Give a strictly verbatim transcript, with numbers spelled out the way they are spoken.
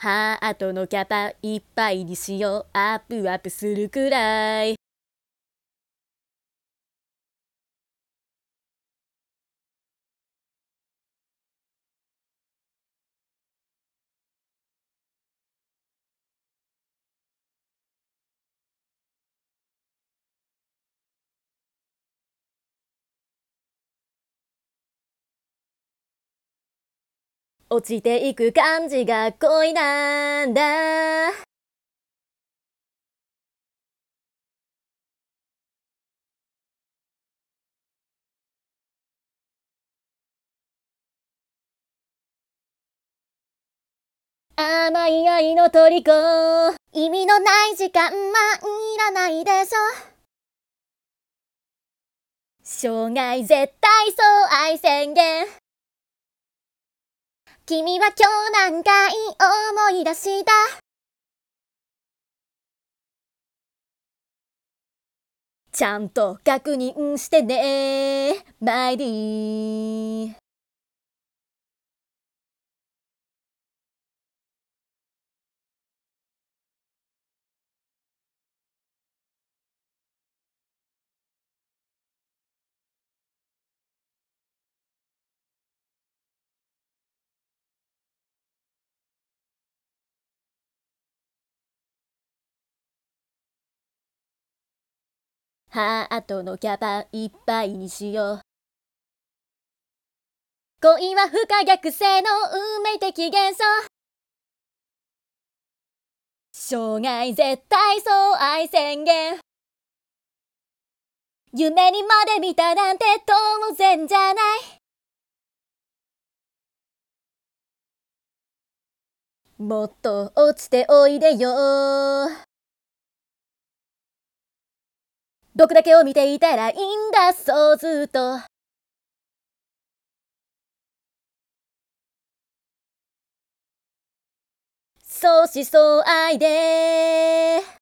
ハートのキャパいっぱいにしよう。アップアップするくらい。落ちていく感じが恋なんだ。甘い愛の虜。意味のない時間はいらないでしょ。生涯絶対そう愛宣言。君は今日何回思い出した。ちゃんと確認してね、マイディ。ハートのキャパいっぱいにしよう。恋は不可逆性の運命的現象。生涯絶対そう愛宣言。夢にまで見たなんて当然じゃない。もっと落ちておいでよ。僕だけを見ていたらいいんだ、そうずっと。相思相愛で